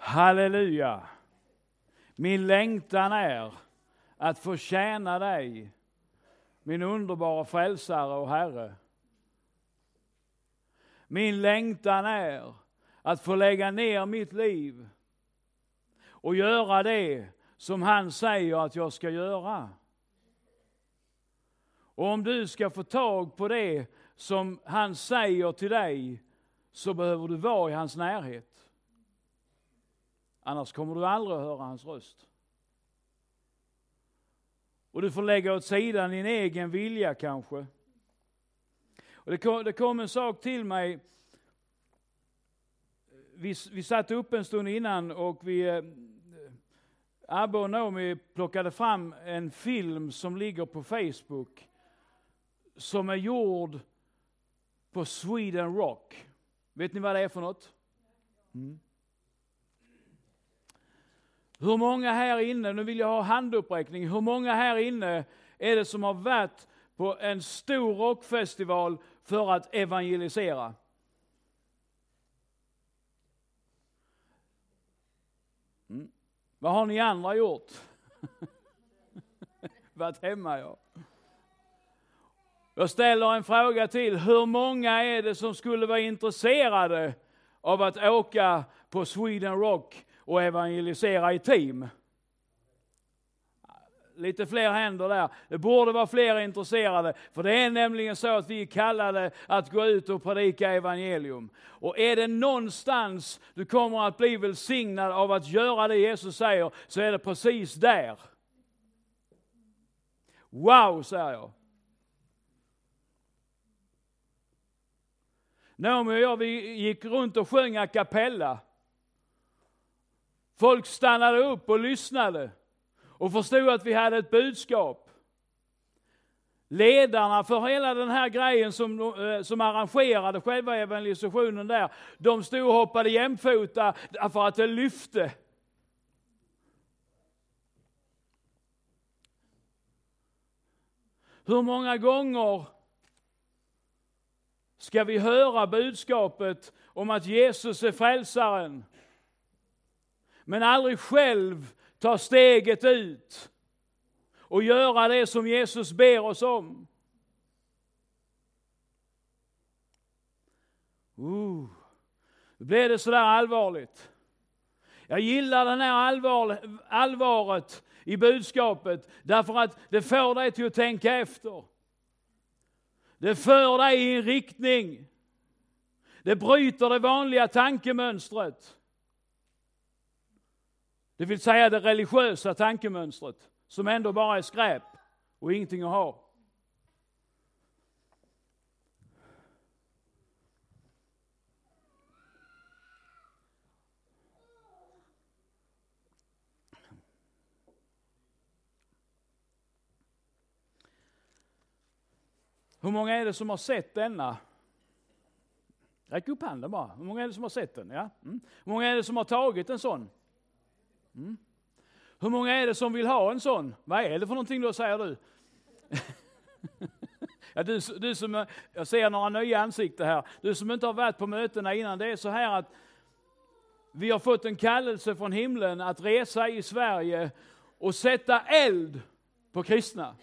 Halleluja! Min längtan är att få tjäna dig, min underbara frälsare och Herre. Min längtan är att få lägga ner mitt liv och göra det som han säger att jag ska göra. Och om du ska få tag på det som han säger till dig, så behöver du vara i hans närhet. Annars kommer du aldrig att höra hans röst. Och du får lägga åt sidan din egen vilja kanske. Och det kom en sak till mig. Vi satt upp en stund innan och Abba och Naomi plockade fram en film som ligger på Facebook. Som är gjord på Sweden Rock. Vet ni vad det är för något? Hur många här inne, nu vill jag ha handuppräckning, hur många här inne är det som har varit på en stor rockfestival för att evangelisera? Vad har ni andra gjort? Varit hemma, ja. Jag ställer en fråga till. Hur många är det som skulle vara intresserade av att åka på Sweden Rock och evangelisera i team? Lite fler händer där. Det borde vara fler intresserade. För det är nämligen så att vi är kallade att gå ut och predika evangelium. Och är det någonstans du kommer att bli välsignad av att göra det Jesus säger, så är det precis där. Wow, säger jag. Naomi och jag, vi gick runt och sjöng a cappella. Folk stannade upp och lyssnade och förstod att vi hade ett budskap. Ledarna för hela den här grejen som arrangerade själva evangelisationen där, de stod och hoppade jämfota för att det lyfte. Hur många gånger ska vi höra budskapet om att Jesus är frälsaren, men aldrig själv ta steget ut och göra det som Jesus ber oss om? Då blev det sådär allvarligt. Jag gillar den här allvaret i budskapet, därför att det får dig till att tänka efter. Det för dig i en riktning. Det bryter det vanliga tankemönstret. Det vill säga det religiösa tankemönstret, som ändå bara är skräp och ingenting att ha. Hur många är det som har sett denna? Räck upp handen bara. Hur många är det som har sett den? Ja? Hur många är det som har tagit en sån? Hur många är det som vill ha en sån? Vad är det för någonting då, säger du? Ja, du som, jag ser några nya ansikten här. Du som inte har varit på mötena innan, det är så här att vi har fått en kallelse från himlen att resa i Sverige och sätta eld på kristna.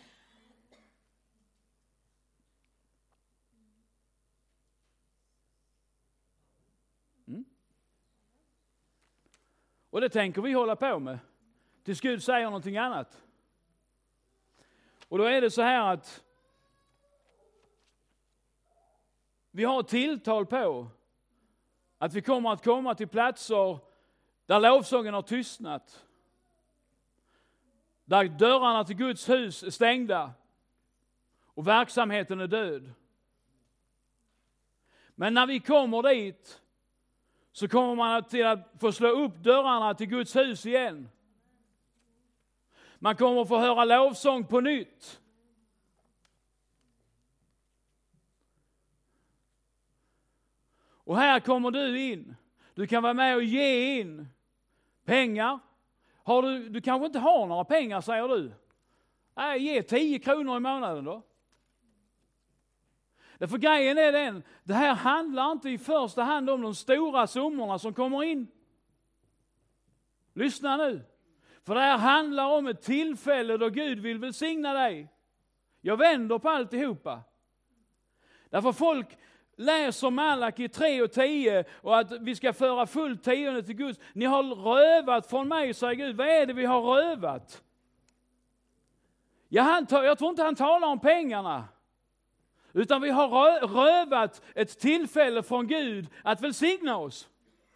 Och det tänker vi hålla på med tills Gud säger någonting annat. Och då är det så här att vi har ett tilltal på att vi kommer att komma till platser där lovsången har tystnat. Där dörrarna till Guds hus är stängda och verksamheten är död. Men när vi kommer dit så kommer man till att få slå upp dörrarna till Guds hus igen. Man kommer att få höra lovsång på nytt. Och här kommer du in. Du kan vara med och ge in pengar. Du kanske inte har några pengar, säger du. Nej, ge 10 kronor i månaden då. För grejen är den, det här handlar inte i första hand om de stora summorna som kommer in. Lyssna nu. För det här handlar om ett tillfälle då Gud vill välsigna dig. Jag vänder på alltihopa. Därför folk läser Malaki 3:10 och att vi ska föra fullt tionde till Gud. Ni har rövat från mig, säger Gud. Vad är det vi har rövat? Ja, jag tror inte han talar om pengarna. Utan vi har rövat ett tillfälle från Gud att välsigna oss.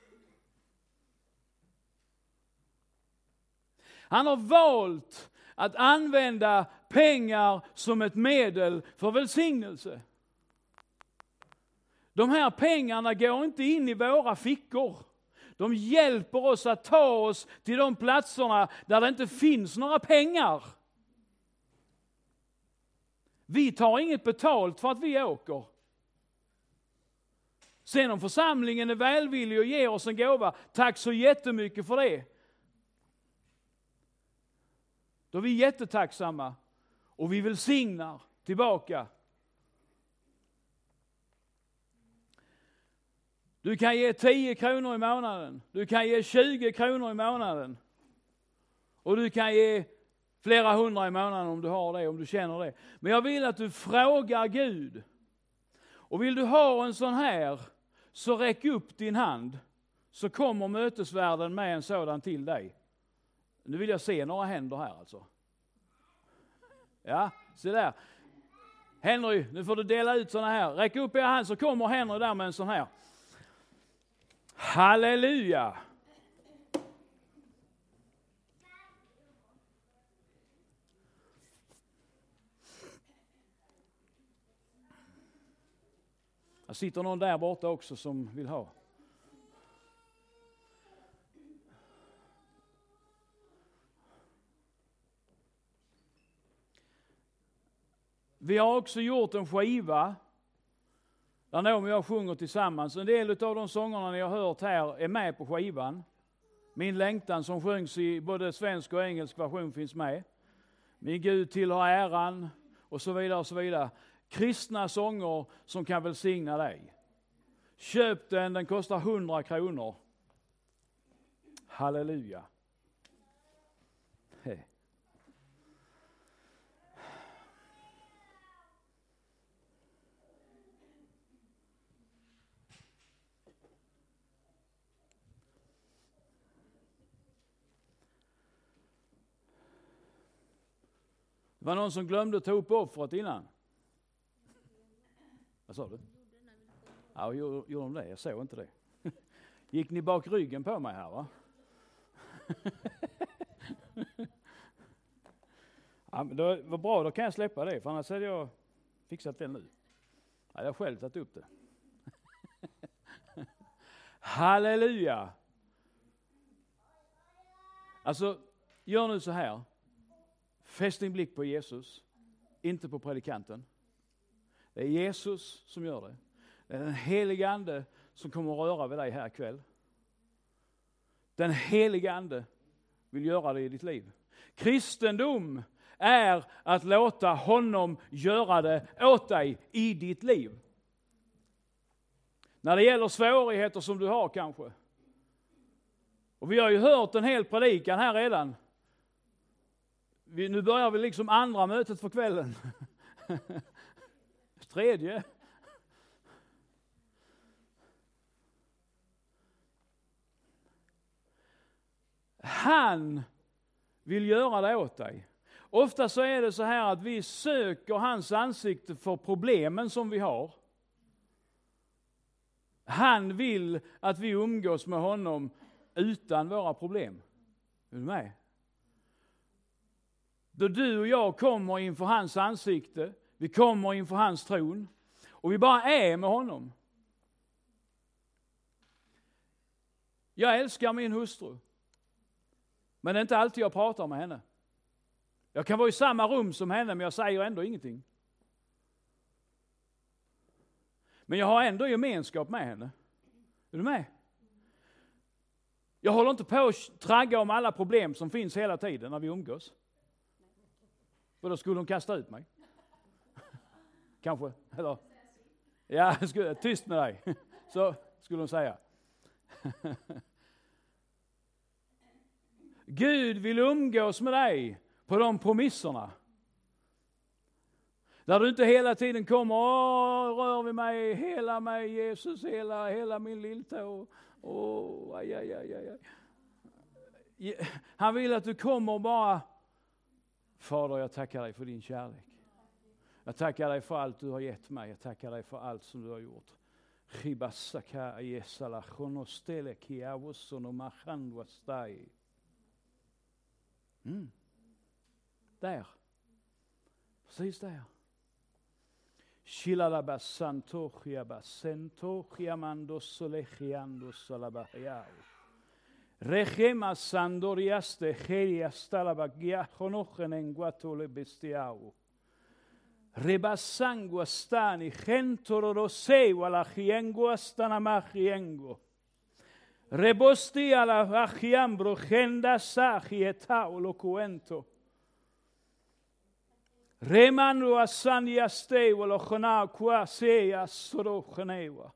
Han har valt att använda pengar som ett medel för välsignelse. De här pengarna går inte in i våra fickor. De hjälper oss att ta oss till de platserna där det inte finns några pengar. Vi tar inget betalt för att vi åker. Sen om församlingen är välvillig och ger oss en gåva, tack så jättemycket för det. Då är vi jättetacksamma och vi välsignar tillbaka. Du kan ge 10 kronor i månaden. Du kan ge 20 kronor i månaden. Och du kan ge flera hundra i månaden om du har det, om du känner det. Men jag vill att du frågar Gud. Och vill du ha en sån här, så räck upp din hand. Så kommer mötesvärden med en sådan till dig. Nu vill jag se några händer här alltså. Ja, se där. Henry, nu får du dela ut såna här. Räck upp er hand så kommer Henry där med en sån här. Halleluja! Det sitter någon där borta också som vill ha. Vi har också gjort en skiva där någon och jag sjunger tillsammans. En del av de sångerna ni har hört här är med på skivan. Min längtan som sjöngs i både svensk och engelsk version finns med. Min Gud tillhör äran och så vidare och så vidare. Kristna sånger som kan välsigna dig. Köp den kostar 100 kronor. Halleluja. Hej. Det var någon som glömde ta upp offret innan. Vad sa du? Ja, gjorde de det? Jag såg inte det. Gick ni bak ryggen på mig här, va? Ja, men det var bra, då kan jag släppa det. För annars hade jag fixat det nu. Ja, jag har själv tagit upp det. Halleluja! Alltså, gör nu så här. Fäst din blick på Jesus, inte på predikanten. Det är Jesus som gör det. Det är den helige ande som kommer att röra vid dig här ikväll. Den helige ande vill göra det i ditt liv. Kristendom är att låta honom göra det åt dig i ditt liv. När det gäller svårigheter som du har kanske. Och vi har ju hört en hel predikan här redan. Nu börjar vi liksom andra mötet för kvällen. Tredje. Han vill göra det åt dig. Ofta så är det så här att vi söker hans ansikte för problemen som vi har. Han vill att vi umgås med honom utan våra problem. Är du med? Då du och jag kommer inför hans ansikte, vi kommer inför hans tron och vi bara är med honom. Jag älskar min hustru. Men det är inte alltid jag pratar med henne. Jag kan vara i samma rum som henne men jag säger ändå ingenting. Men jag har ändå gemenskap med henne. Är du med? Jag håller inte på att tragga om alla problem som finns hela tiden när vi umgås. För då skulle hon kasta ut mig. Kanske. Eller? Ja, tyst med dig. Så skulle hon säga. Gud vill umgås med dig på de promisserna. Där du inte hela tiden kommer, rör vid mig, hela mig Jesus, hela min lilltå. Aj. Han vill att du kommer bara, Fader, jag tackar dig för din kärlek. Jag tackar dig för allt du har gett mig. Jag tackar dig för allt som du har gjort. Där. Precis där. Regema sandoriaste heriastalabagia honochen en guatole bestiao. Rebassango stani gentoro roseu alla giengo astana magiengo. Rebosti alla agiambro genda sagi etaulo cuento. Remando asani asteu lo khona qua sea soro khanewa.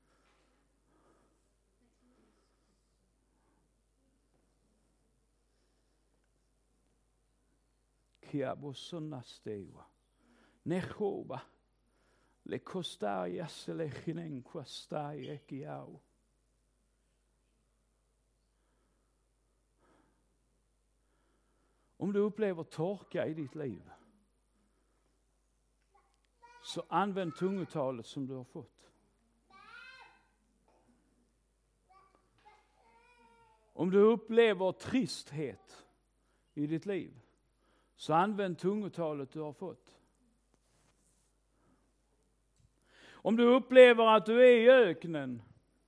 Kiabosona stewa. Nehova. Le costaia se le chinen quastai ekiau. Om du upplever torka i ditt liv, så använd tungotalet som du har fått. Om du upplever tristhet i ditt liv, så använd tungotalet du har fått. Om du upplever att du är i öknen,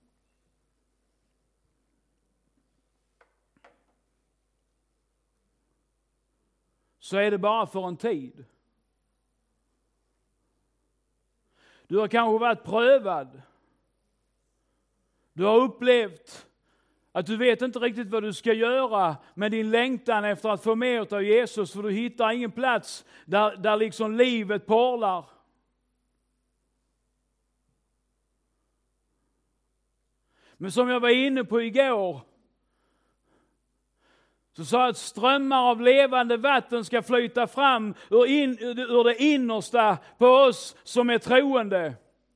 så är det bara för en tid. Du har kanske varit prövad. Du har upplevt att du vet inte riktigt vad du ska göra med din längtan efter att få mer av Jesus, för du hittar ingen plats där liksom livet porlar. Men som jag var inne på igår, så sa jag att strömmar av levande vatten ska flyta fram ur det innersta på oss som är troende.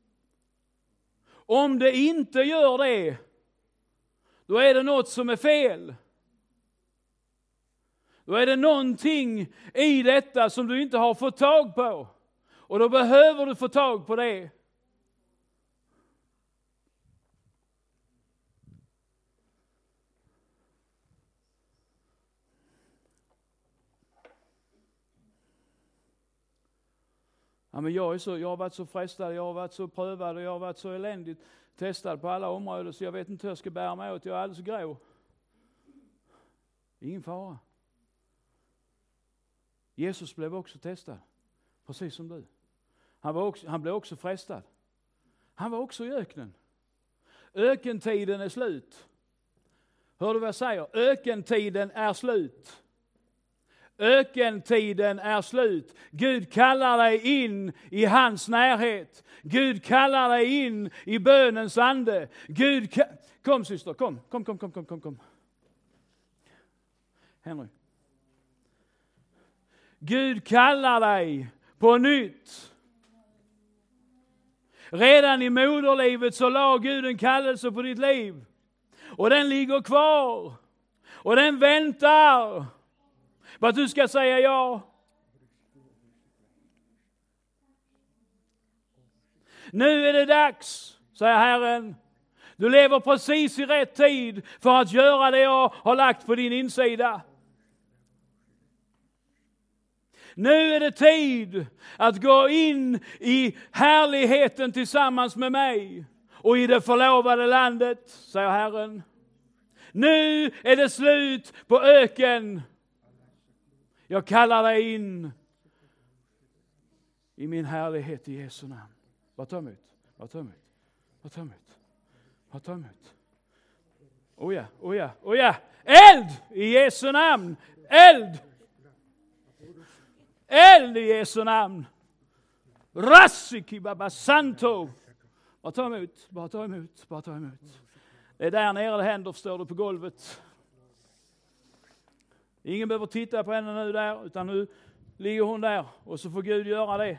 Om det inte gör det, då är det något som är fel. Då är det någonting i detta som du inte har fått tag på. Och då behöver du få tag på det. Ja, men jag har varit så frestad, jag har varit så prövad och jag har varit så eländigt testad på alla områden, så jag vet inte hur jag ska bära mig åt. Jag är alldeles grå. Ingen fara. Jesus blev också testad, precis som du. Han blev också frestad. Han var också i öknen. Ökentiden är slut. Hör du vad jag säger? Ökentiden är slut. Ökentiden är slut. Gud kallar dig in i hans närhet. Gud kallar dig in i bönens ande. Kom syster, kom. Henry. Gud kallar dig på nytt. Redan i moderlivet så la Gud en kallelse på ditt liv. Och den ligger kvar. Och den väntar på att du ska säga ja. Nu är det dags, säger Herren. Du lever precis i rätt tid för att göra det jag har lagt på din insida. Nu är det tid att gå in i härligheten tillsammans med mig och i det förlovade landet, säger Herren. Nu är det slut på öken. Jag kallar dig in i min härlighet i Jesu namn. Var ta emot. Oh ja. Eld i Jesu namn. Eld i Jesu namn. Rassiki baba santo. Bara ta emot. Det är där nere det händer, förstår du, på golvet. Ingen behöver titta på henne nu där, utan nu ligger hon där och så får Gud göra det.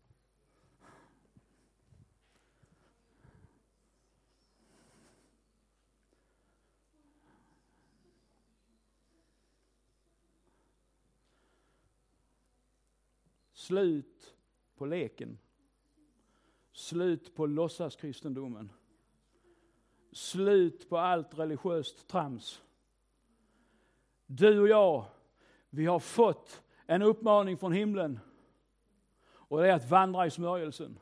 Slut på leken. Slut på låtsaskristendomen. Slut på allt religiöst trams. Du och jag, vi har fått en uppmaning från himlen. Och det är att vandra i smörjelsen.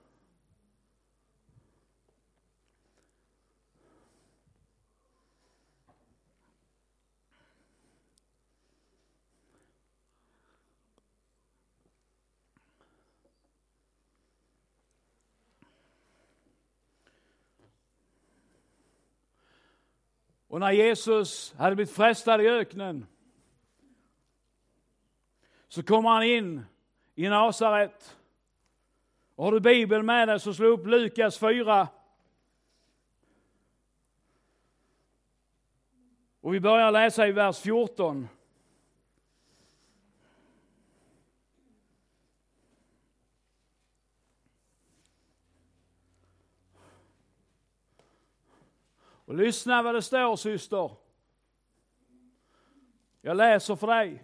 Och när Jesus hade blivit frestad i öknen så kommer han in i Nasaret. Och har du Bibeln med dig så slå upp Lukas 4. Och vi börjar läsa i vers 14. Och lyssna vad det står, syster. Jag läser för dig.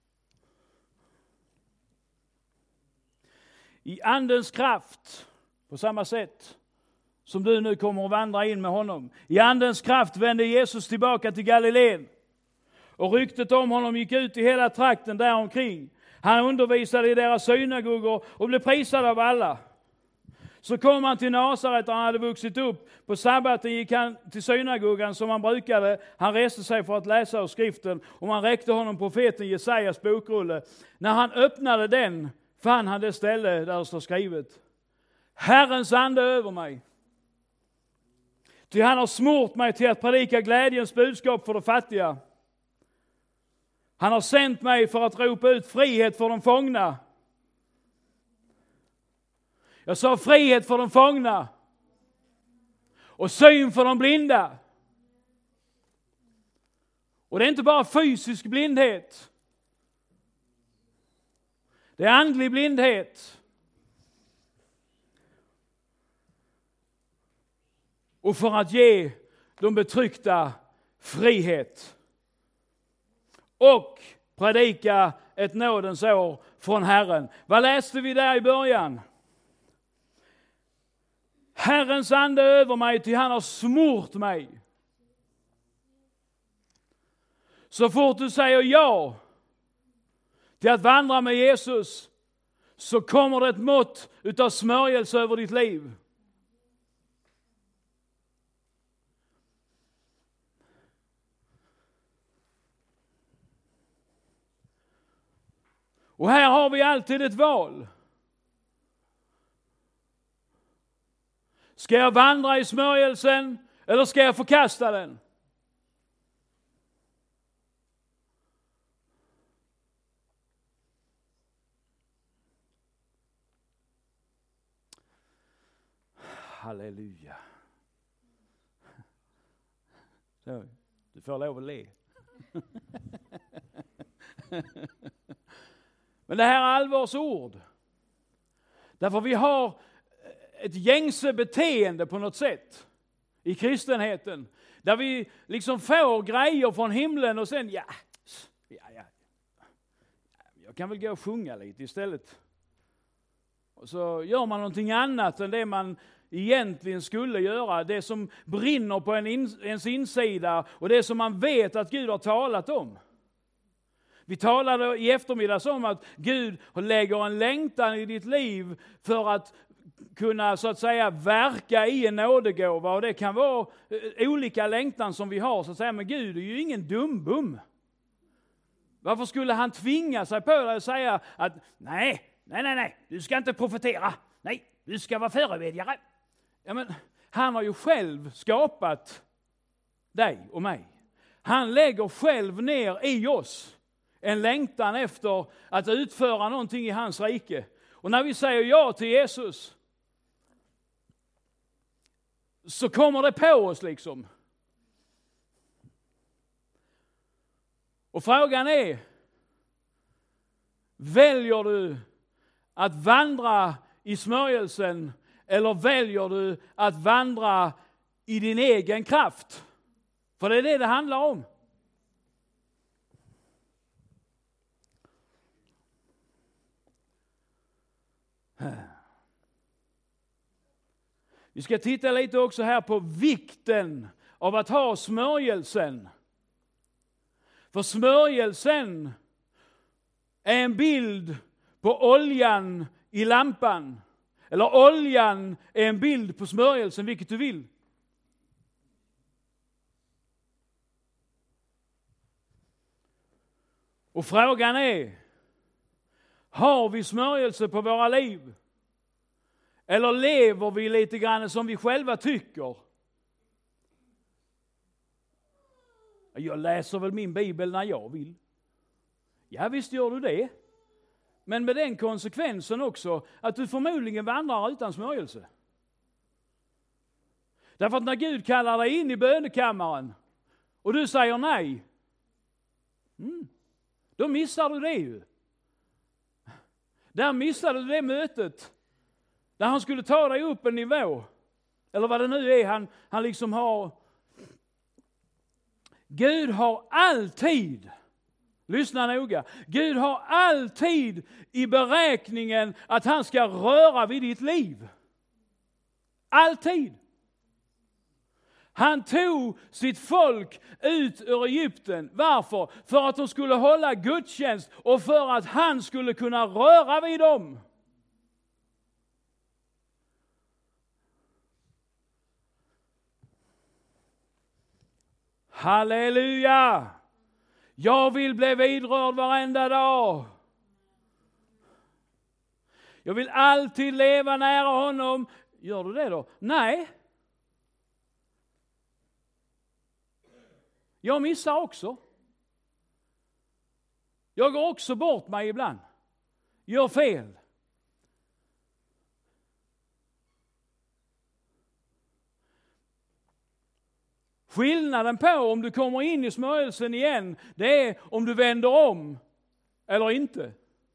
I andens kraft, på samma sätt som du nu kommer att vandra in med honom. I andens kraft vände Jesus tillbaka till Galileen. Och ryktet om honom gick ut i hela trakten där omkring. Han undervisade i deras synagogor och blev prisad av alla. Så kom han till Nasaret där han hade vuxit upp. På sabbaten gick han till synagogan som han brukade. Han reste sig för att läsa ur skriften och man räckte honom profeten Jesajas bokrulle. När han öppnade den fann han det ställe där det står skrivet: Herrens ande över mig. Ty han har smort mig till att predika glädjens budskap för de fattiga. Han har sänt mig för att ropa ut frihet för de fångna. Jag sa frihet för de fångna. Och syn för de blinda. Och det är inte bara fysisk blindhet. Det är andlig blindhet. Och för att ge de betryckta frihet. Och predika ett nådens år från Herren. Vad läste vi där i början? Herrens ande över mig, till han har smort mig. Så fort du säger ja till att vandra med Jesus så kommer det ett mått utav smörjelse över ditt liv. Och här har vi alltid ett val. Ska jag vandra i smörjelsen eller ska jag förkasta den? Halleluja. Så, du får lov att le. Men det här är allvarsord. Därför vi har ett gängse beteende på något sätt i kristenheten. Där vi liksom får grejer från himlen och sen jag kan väl gå och sjunga lite istället. Och så gör man någonting annat än det man egentligen skulle göra. Det som brinner på ens insida och det som man vet att Gud har talat om. Vi talade i eftermiddags om att Gud lägger en längtan i ditt liv för att kunna så att säga verka i en nådegåva. Och det kan vara olika längtan som vi har så att säga. Men Gud är ju ingen dumbum. Varför skulle han tvinga sig på dig och säga att nej, du ska inte profetera. Nej, du ska vara förebedjare. Ja, men han har ju själv skapat dig och mig. Han lägger själv ner i oss en längtan efter att utföra någonting i hans rike. Och när vi säger ja till Jesus så kommer det på oss liksom. Och frågan är, Väljer du att vandra i smörjelsen eller väljer du att vandra i din egen kraft? För det är det handlar om. Vi ska titta lite också här på vikten av att ha smörjelsen. För smörjelsen är en bild på oljan i lampan. Eller oljan är en bild på smörjelsen, vilket du vill. Och frågan är, har vi smörjelse på våra liv? Eller lever vi lite grann som vi själva tycker? Jag läser väl min bibel när jag vill. Ja, visst gör du det. Men med den konsekvensen också att du förmodligen vandrar utan smörjelse. Därför att när Gud kallar dig in i bönekammaren och du säger nej, då missar du det ju. Där missar du det mötet där han skulle ta dig upp en nivå. Eller vad det nu är han liksom har. Gud har alltid, lyssna noga, Gud har alltid i beräkningen att han ska röra vid ditt liv. Alltid. Han tog sitt folk ut ur Egypten. Varför? För att de skulle hålla gudstjänst och för att han skulle kunna röra vid dem. Halleluja! Jag vill bli vidrörd varenda dag. Jag vill alltid leva nära honom. Gör du det då? Nej. Jag missar också. Jag går också bort mig ibland. Gör fel. Skillnaden på om du kommer in i smörjelsen igen, det är om du vänder om eller inte.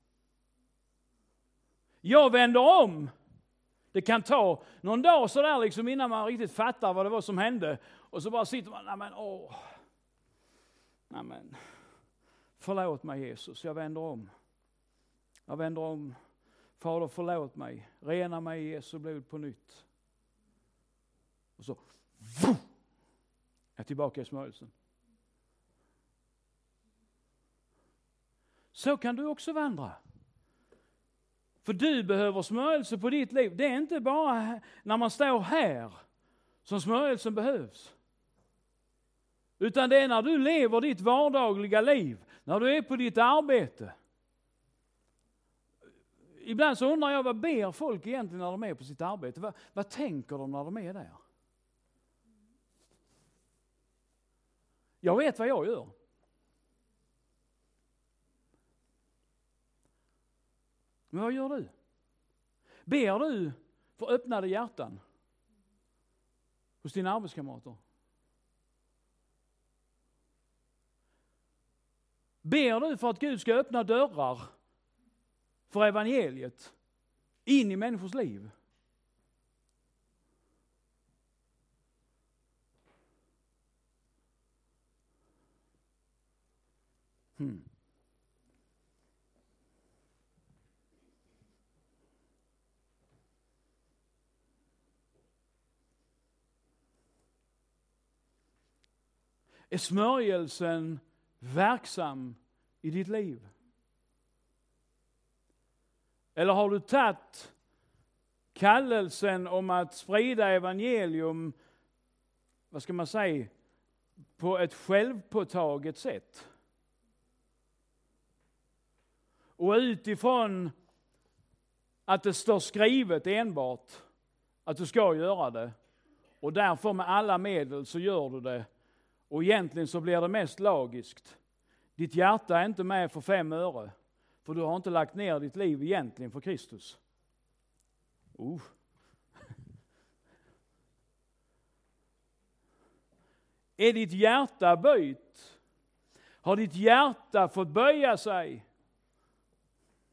Jag vänder om. Det kan ta någon dag så där liksom innan man riktigt fattar vad det var som hände. Och så bara sitter man, förlåt mig Jesus, jag vänder om. Jag vänder om. Fader, förlåt mig. Rena mig i Jesu blod på nytt. Och så jag är tillbaka i smörjelsen. Så kan du också vandra. För du behöver smörjelse på ditt liv. Det är inte bara när man står här som smörjelsen behövs. Utan det är när du lever ditt vardagliga liv. När du är på ditt arbete. Ibland så undrar jag, vad ber folk egentligen när de är på sitt arbete? Vad tänker de när de är där? Jag vet vad jag gör. Men vad gör du? Ber du för öppnade hjärtan hos dina arbetskamrater? Ber du för att Gud ska öppna dörrar för evangeliet in i människors liv? Är smörjelsen verksam i ditt liv? Eller har du tagit kallelsen om att sprida evangelium, vad ska man säga, på ett självpåtaget sätt? Och utifrån att det står skrivet enbart att du ska göra det, och därför med alla medel så gör du det. Och egentligen så blir det mest logiskt. Ditt hjärta är inte med för 5 öre. För du har inte lagt ner ditt liv egentligen för Kristus. Är ditt hjärta böjt? Har ditt hjärta fått böja sig?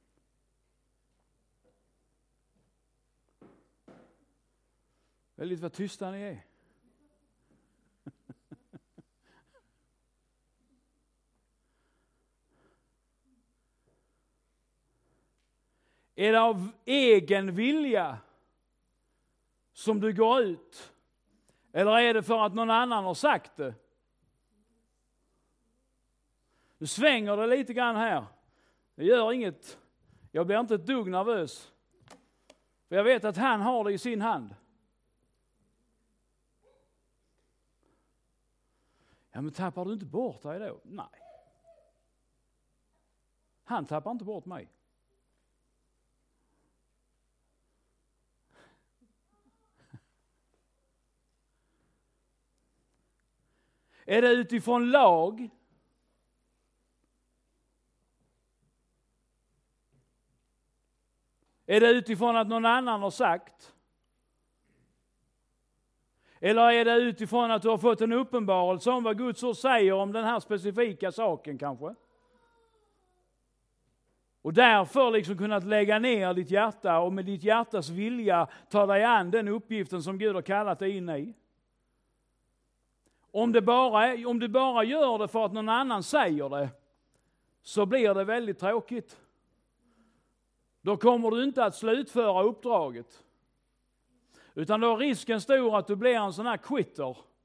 Väldigt vad tysta ni är. Är det av egen vilja som du går ut? Eller är det för att någon annan har sagt det? Nu svänger det lite grann här. Det gör inget. Jag blir inte ett dugg nervös. För jag vet att han har det i sin hand. Ja, men tappar du inte bort dig då? Nej. Han tappar inte bort mig. Är det utifrån lag? Är det utifrån att någon annan har sagt? Eller är det utifrån att du har fått en uppenbarelse om vad Guds ord säger om den här specifika saken kanske? Och därför liksom kunnat lägga ner ditt hjärta och med ditt hjärtas vilja ta dig an den uppgiften som Gud har kallat dig in i. Om du bara gör det för att någon annan säger det, så blir det väldigt tråkigt. Då kommer du inte att slutföra uppdraget. Utan då är risken stor att du blir en sån här quitter